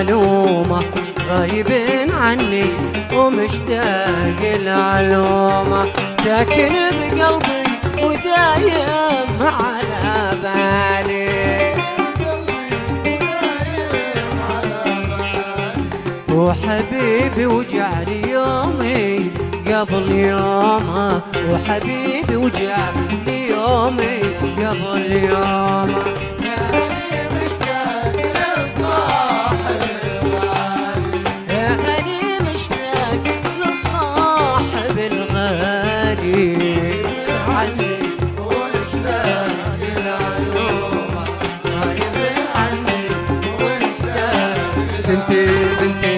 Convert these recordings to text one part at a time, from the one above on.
معلومة، غايب عني ومشتاق العلومة، ساكن بقلبي ودايم على بالي، وحبيبي وجعلي يومي قبل يومه، وحبيبي وجعلي يومي قبل يومه، يا غالي مشتاق للصاحب الغالي، عني واشتاق العلومة، غايب عني واشتاق بنتي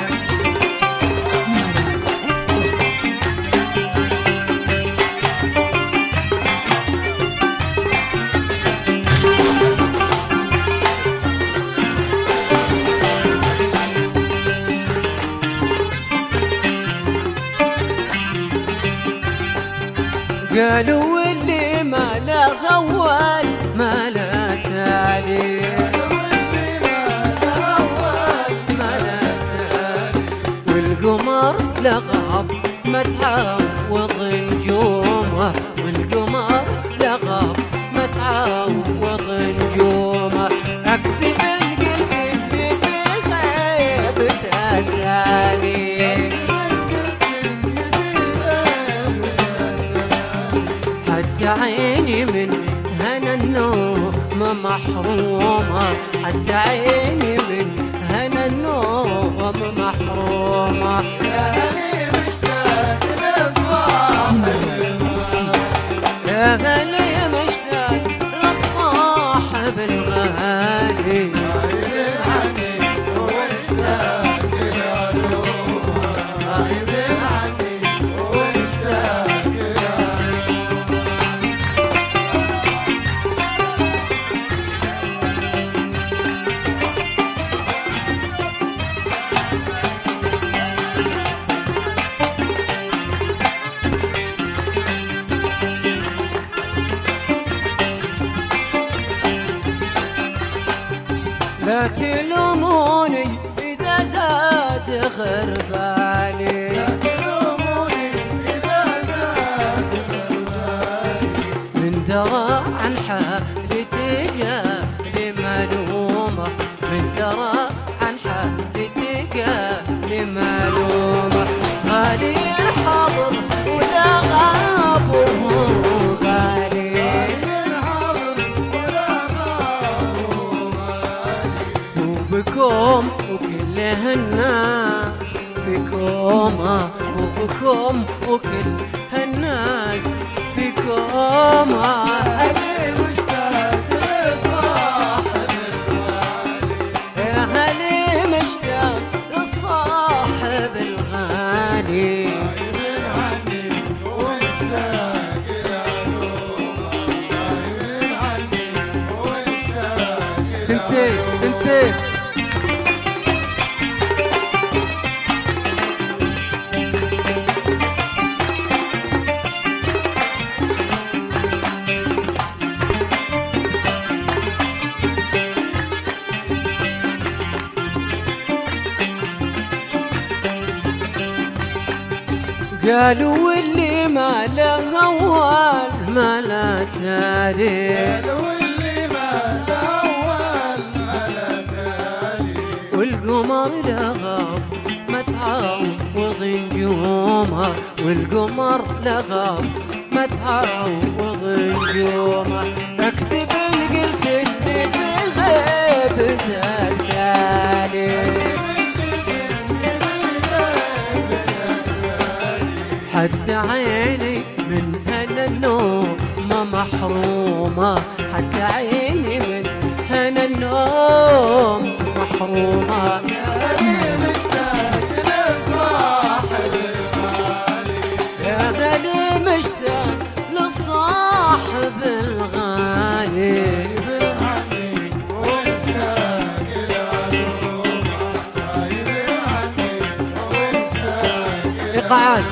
قالوا اللي ما لا غوال ما لا تالي، والقمر لغاب ما تعوض نجومه، والقمر لغاب ما تعوض نجومه، اكذب القلب اللي في غيبته سالي، حتى عيني من هنا النوم محرومة، حتى عيني من هنا النوم محرومة، يا غالي مشتاق للصاحب الغالي، يا غالي مشتاق للصاحب الغالي، غايب عني واشتاق العلومة، غايب عني واشتاق لا تلوموني إذا زاد غربالي، لا تلوموني إذا زاد غربالي، من درى عن حالي تجالي ملومة، من درى عن حالي تجالي ملومة، غالي الحاضر ولا غاب وهو غالي، بكم وكل هالناس في كومة، وبكم وكل هالناس في كومة، أنا مشتاق للصاحب الغالي، يا هلي مشتاق للصاحب الغالي، غايب عني واشتاق العلومة، غايب عني واشتاق انتي قالوا اللي ما له غوال ما لا تالي، قالوا اللي ما له غوال ما لا تالي، والقمر لغاب ما تعوض نجومه، والقمر لغاب ما تعوض نجومه، اكذب القلب اللي في غيبته سالي، حتى عيني من هنا النوم محرومة، حتى عيني من هنا النوم محرومة، يا غالي مشتاق للصاحب الغالي، يا غالي مشتاق للصاحب الغالي، غايب عني واشتاق العلومة، غايب عني واشتاق إيقاعات.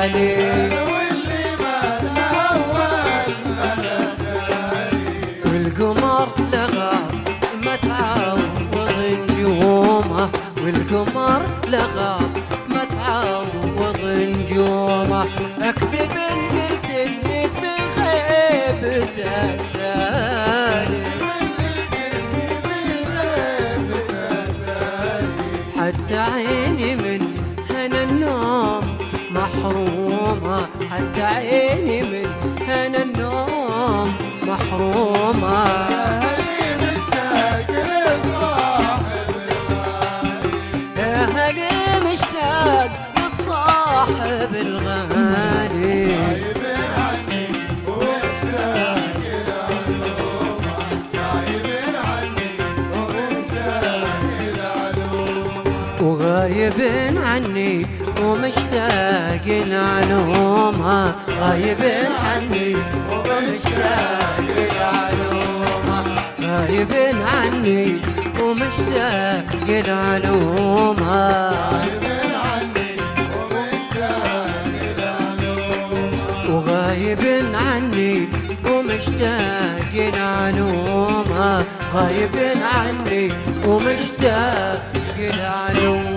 تالي والقمر لغى ما تعوض نجومه والقمر لغى ما تعوض نجومه اكذب ان قلت اني في غيبته سالي حتى عيني من هنا النوم محرومة حتى عيني من هنا النوم محرومة يا هلي مشتاق للصاحب الغالي وغايب عني ومشتاق لعلومها غايب عني ومشتاق لعلومها غايب عني ومشتاق لعلومها وغايب عني ومشتاق لعلومها غايب عني ومشتاق لعلومها